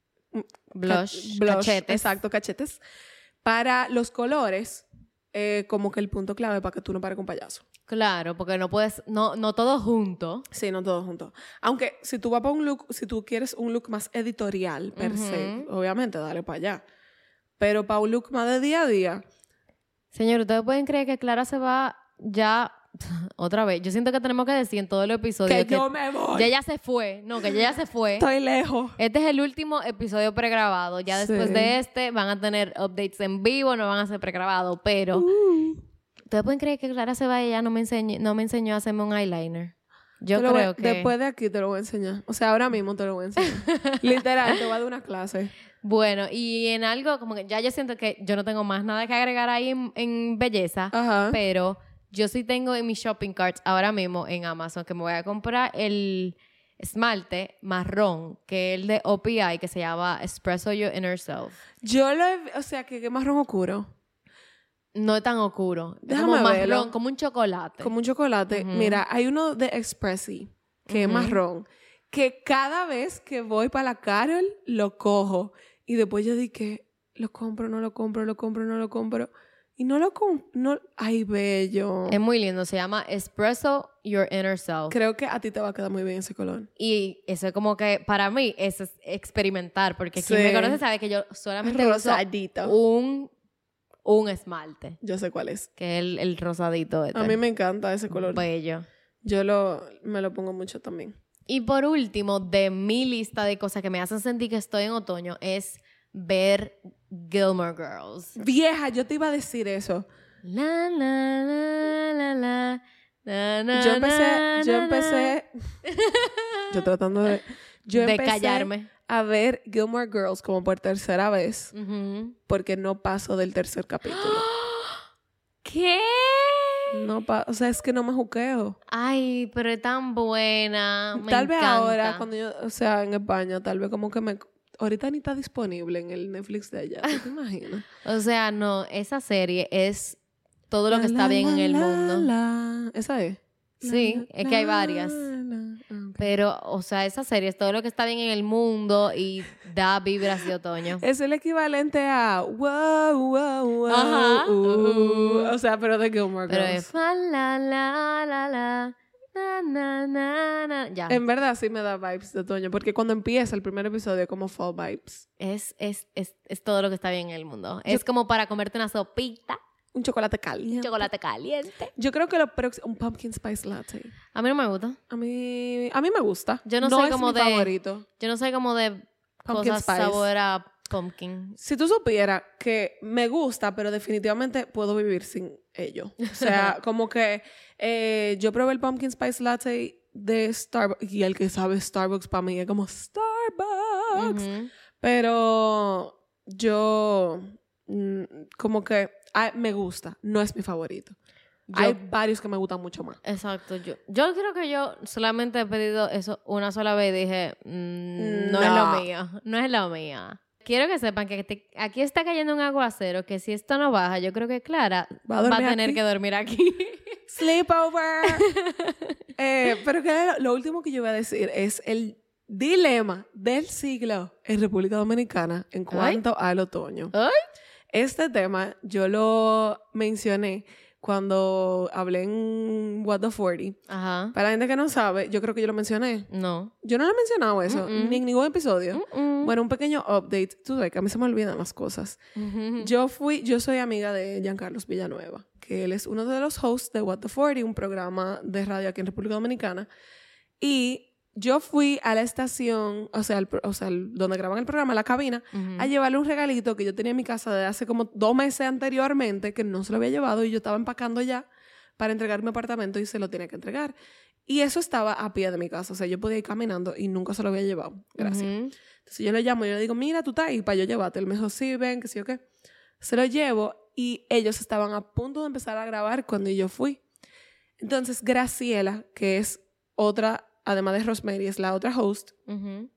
blush, ca- blush cachetes. Exacto, cachetes. Para los colores, eh, como que el punto clave para que tú no pares con payaso. Claro, porque no puedes, no, no todo junto. Sí, no todo junto. Aunque si tú vas para un look, si tú quieres un look más editorial per uh-huh. se, obviamente dale para allá. Pero para un look más de día a día. Señor, ¿ustedes pueden creer que Clara se va ya otra vez? Yo siento que tenemos que decir en todo el episodio que, que yo me voy. Ya ya se fue. No, que ya ya se fue. Estoy lejos. Este es el último episodio pregrabado. Ya después sí. de este van a tener updates en vivo, no van a ser pregrabados, pero Uh. ¿ustedes pueden creer que Clara se va y ella no me enseñó, no me enseñó a hacerme un eyeliner? Yo creo creo voy, que... Después de aquí te lo voy a enseñar. O sea, ahora mismo te lo voy a enseñar. Literal, te voy a dar una clase. Bueno, y en algo como que ya yo siento que yo no tengo más nada que agregar ahí en, en belleza, Ajá. pero yo sí tengo en mi shopping carts ahora mismo en Amazon que me voy a comprar el esmalte marrón, que es el de O P I, que se llama Espresso Your Inner Self. Yo lo he... O sea, que, que marrón oscuro. No es tan oscuro. Déjame es como verlo. marrón, como un chocolate. Como un chocolate. Uh-huh. Mira, hay uno de Expressi, que uh-huh. es marrón, que cada vez que voy para la Carol, lo cojo. Y después yo dije, lo compro, no lo compro, lo compro, no lo compro. Y no lo... Con, no, ay, bello. Es muy lindo. Se llama Espresso Your Inner Self. Creo que a ti te va a quedar muy bien ese color. Y eso es como que, para mí, eso es experimentar. Porque quien Sí. me conoce sabe que yo solamente Rosadito. uso un, un esmalte. Yo sé cuál es. Que es el, el rosadito este. A mí me encanta ese color. Bello. Yo lo, me lo pongo mucho también. Y por último, de mi lista de cosas que me hacen sentir que estoy en otoño, es ver Gilmore Girls. Vieja, yo te iba a decir eso. La, la, la, la, la, na, na, Yo empecé, na, yo na, empecé, yo tratando de, yo de empecé callarme. a ver Gilmore Girls como por tercera vez Ujú. porque no paso del tercer capítulo. ¿Qué? No pa o sea, es que no me juqueo. Ay, pero es tan buena. Me Tal vez encanta. ahora, cuando yo, o sea, en España, tal vez como que me... Ahorita ni está disponible en el Netflix de allá, ¿tú te imaginas? O sea, no, esa serie es todo lo que La, está la, bien en el la, mundo. la. ¿Esa es? Sí, La, es que hay la, varias. la. Ah, ok. Pero, o sea, esa serie es todo lo que está bien en el mundo y da vibras de otoño. Es el equivalente a wow, wow, wow. Ajá. uh, Uh. O sea, pero de Gilmore Pero Girls. es fa, la, la, la, la, na, na, na, na. Ya. En verdad sí me da vibes de otoño, porque cuando empieza el primer episodio como fall vibes. Es, es, es, es todo lo que está bien en el mundo. Es como para comerte una sopita, Un chocolate caliente. chocolate caliente. Yo creo que lo próximo, un pumpkin spice latte. A mí no me gusta. A mí, a mí me gusta. Yo no soy es como mi de- favorito. Yo no soy como de Pumpkin cosas spice. sabor a pumpkin. Si tú supieras que me gusta, pero definitivamente puedo vivir sin ello. O sea, como que eh, yo probé el pumpkin spice latte de Starbucks y el que sabe Starbucks para mí es como Starbucks. Ujú. Pero yo mm, como que ah, me gusta, no es mi favorito. Yo- Hay varios que me gustan mucho más. Exacto. Yo, yo creo que yo solamente he pedido eso una sola vez y dije, mm, no, es No. lo mío, no es lo mío. Quiero que sepan que te- aquí está cayendo un aguacero que si esto no baja, yo creo que Clara Va va a a, dormir tener aquí. que dormir aquí. Sleepover. eh, pero que lo último que yo voy a decir es el dilema del siglo en República Dominicana en cuanto al otoño. Ay. Este tema yo lo mencioné cuando hablé en What the cuarenta. Ajá. Para la gente que no sabe, yo creo que yo lo mencioné. No. Yo no lo he mencionado eso, Mm-mm. ni en ningún episodio. Mm-mm. Bueno, un pequeño update. Tú sabes que a mí se me olvidan las cosas. Ujú. Yo fui, yo soy amiga de Giancarlos Villanueva, que él es uno de los hosts de What the cuarenta, un programa de radio aquí en República Dominicana. Y yo fui a la estación, o sea, el pro- o sea el- donde graban el programa, la cabina, Ujú. a llevarle un regalito que yo tenía en mi casa desde hace como dos meses anteriormente, que no se lo había llevado y yo estaba empacando ya para entregar mi apartamento y se lo tenía que entregar. Y eso estaba a pie de mi casa, o sea, yo podía ir caminando y nunca se lo había llevado. Gracias. Ujú. Entonces yo le llamo y yo le digo, mira, tú estás ahí para yo llevarte. Él me dijo, sí, ven, que sí o qué. Se lo llevo y ellos estaban a punto de empezar a grabar cuando yo fui. Entonces Graciela, que es otra, además de Rosemary, es la otra host, Ujú.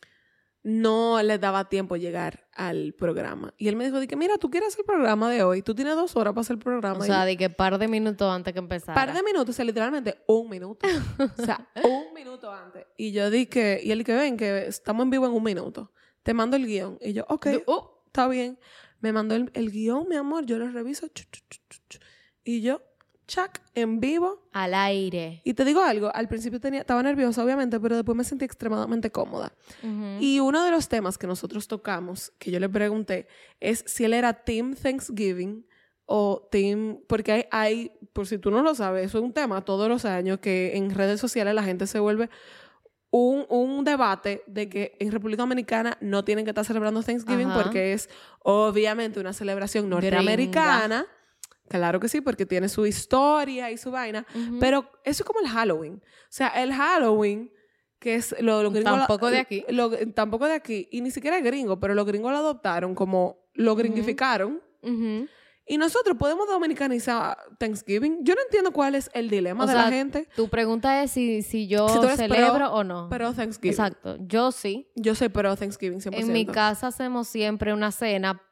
no le daba tiempo llegar al programa. Y él me dijo, de que, mira, tú quieres el programa de hoy, tú tienes dos horas para hacer el programa. O Y sea, de que par de minutos antes que empezara. par de minutos, o sea, literalmente un minuto. O sea, un minuto antes. Y yo dije, y él que ven, que estamos en vivo en un minuto. Te mando el guión. Y yo, ok, Oh. está bien. Me mandó el, el guión, mi amor, yo lo reviso. Chu, chu, chu, chu, chu. Y yo, chac, en vivo. Al aire. Y te digo algo, al principio tenía, estaba nerviosa, obviamente, pero después me sentí extremadamente cómoda. Ujú. Y uno de los temas que nosotros tocamos, que yo le pregunté, es si él era Team Thanksgiving o Team... Porque hay, hay, por si tú no lo sabes, eso es un tema todos los años que en redes sociales la gente se vuelve un, un debate de que en República Dominicana no tienen que estar celebrando Thanksgiving Ajá. porque es obviamente una celebración norteamericana. Claro que sí, porque tiene su historia y su vaina. Ujú. Pero eso es como el Halloween. O sea, el Halloween, que es lo, lo gringos... Tampoco de aquí. lo- tampoco de aquí. Y ni siquiera es gringo, pero los gringos lo adoptaron como... Lo gringificaron. Ujú. Y nosotros podemos dominicanizar Thanksgiving. Yo no entiendo cuál es el dilema O de sea, la gente. Tu pregunta es si, si yo Si tú eres celebro pro- o no. Pero Thanksgiving. Exacto. Yo sí. Yo soy pro Thanksgiving cien por ciento. En mi casa hacemos siempre una cena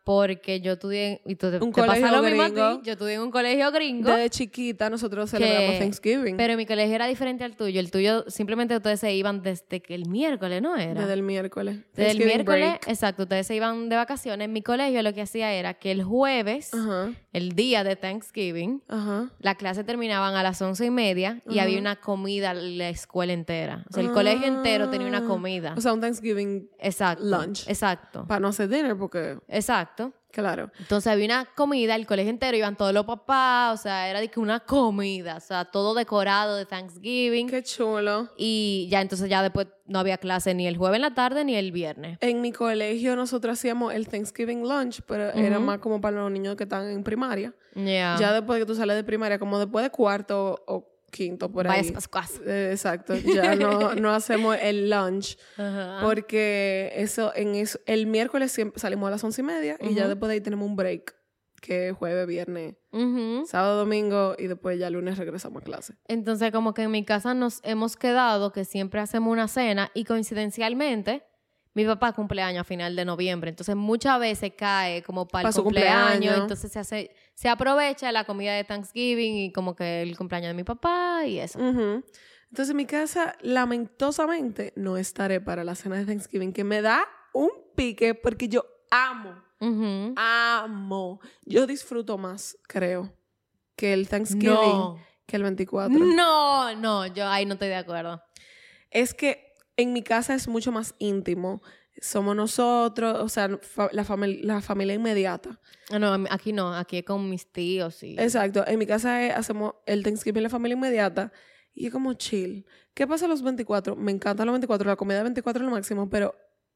porque yo estudié, y tú te, Un te pasa colegio lo mismo a gringo. ti, yo estudié en un colegio gringo. Desde chiquita nosotros celebramos que- Thanksgiving. Pero mi colegio era diferente al tuyo. El tuyo simplemente ustedes se iban desde que el miércoles, ¿no era? Desde el miércoles. Desde el Thanksgiving miércoles, break. exacto, ustedes se iban de vacaciones. En mi colegio lo que hacía era que el jueves, Ajá, el día de Thanksgiving, ajá. la clase terminaban a las once y media y Ajá. había una comida la escuela entera. O sea, el colegio entero tenía una Ah. comida. O sea, un Thanksgiving, Exacto. lunch. Exacto. para no hacer dinner, porque, Exacto. claro. Entonces había una comida, el colegio entero, iban todos los papás, o sea, era de que una comida, o sea, todo decorado de Thanksgiving. Qué chulo. Y ya entonces ya después no había clase ni el jueves en la tarde ni el viernes. En mi colegio nosotros hacíamos el Thanksgiving lunch, pero era Ujú. más como para los niños que están en primaria. Ya. Ya después de que tú sales de primaria, como después de cuarto o quinto, por ahí. Vayas para su casa. Eh, exacto. Ya no, no hacemos el lunch. Ajá. Porque eso, en eso, el miércoles siempre salimos a las once y media y ya Ujú. después de ahí tenemos un break, que es jueves, viernes, Ujú. sábado, domingo y después ya lunes regresamos a clase. Entonces, como que en mi casa nos hemos quedado que siempre hacemos una cena y coincidencialmente mi papá cumpleaños a final de noviembre. Entonces, muchas veces cae como para Pa' el su cumpleaños. cumpleaños. Entonces, se hace, se aprovecha la comida de Thanksgiving y como que el cumpleaños de mi papá y eso. Ujú. Entonces, en mi casa, lamentosamente, no estaré para la cena de Thanksgiving, que me da un pique porque yo amo, Ujú. amo. Yo disfruto más, creo, que el Thanksgiving No. que el veinticuatro. No, no, yo ahí no estoy de acuerdo. Es que en mi casa es mucho más íntimo. Somos nosotros, o sea, fa- la, famil- la familia inmediata. Ah, no, aquí no, aquí es con mis tíos y... Exacto. En mi casa es- hacemos el Thanksgiving la familia inmediata y es como chill. ¿Qué pasa los veinticuatro? Me encantan los veinticuatro, la comida de veinticuatro es lo máximo, pero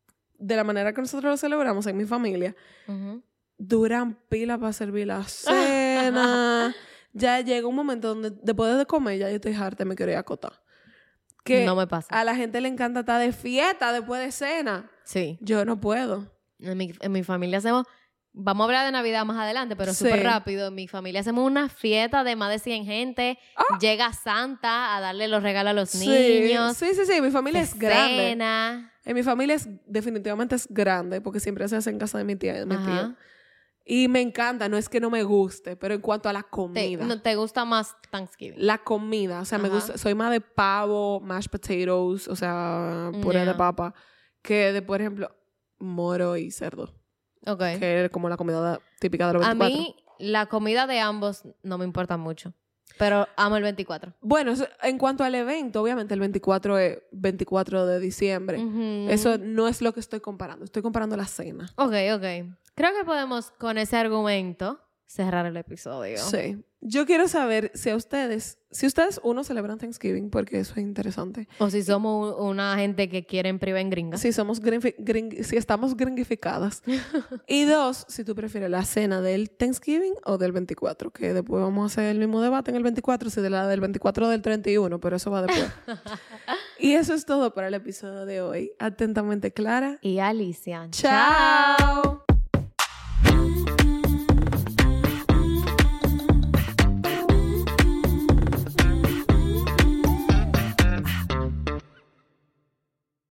de la manera que nosotros lo celebramos en mi familia, Ujú. duran pila para servir la cena. Ya llega un momento donde después de comer ya yo estoy harta y me quiero ir a acotar. Que No me pasa. a la gente le encanta estar de fiesta después de cena. Sí. Yo no puedo. En mi, en mi familia hacemos... Vamos a hablar de Navidad más adelante, pero Sí. súper rápido. En mi familia hacemos una fiesta de más de cien gente. Llega Santa a darle los regalos a los Sí, niños. sí, sí, sí. Mi familia se es grande. cena. En mi familia es definitivamente es grande porque siempre se hace en casa de mi tía y de mi Ajá. tío. Y me encanta, no es que no me guste, pero en cuanto a la Te, comida. no, ¿te gusta más Thanksgiving? La comida, o sea, me Ajá. gusta, soy más de pavo, mashed potatoes, o sea, puré de Yeah. papa, que de, por ejemplo, moro y cerdo, Ok. que es como la comida típica de los A veinticuatro. mí, la comida de ambos no me importa mucho. Pero amo el veinticuatro. Bueno, eso- en cuanto al evento, obviamente el veinticuatro es veinticuatro de diciembre. Ujú. Eso no es lo que estoy comparando, estoy comparando la cena. Ok, ok. Creo que podemos, con ese argumento, cerrar el episodio. Sí. Yo quiero saber si a ustedes, si ustedes, uno, celebran Thanksgiving, porque eso es interesante. O si somos un- una gente que quiere en priva en gringa. Si somos grinfi- gring- si estamos gringificadas. Y dos, si tú prefieres la cena del Thanksgiving o del veinticuatro, que después vamos a hacer el mismo debate en el veinticuatro, si de la del veinticuatro o del treinta y uno, pero eso va después. Y eso es todo para el episodio de hoy. Atentamente, Clara. Y Alicia. Chao.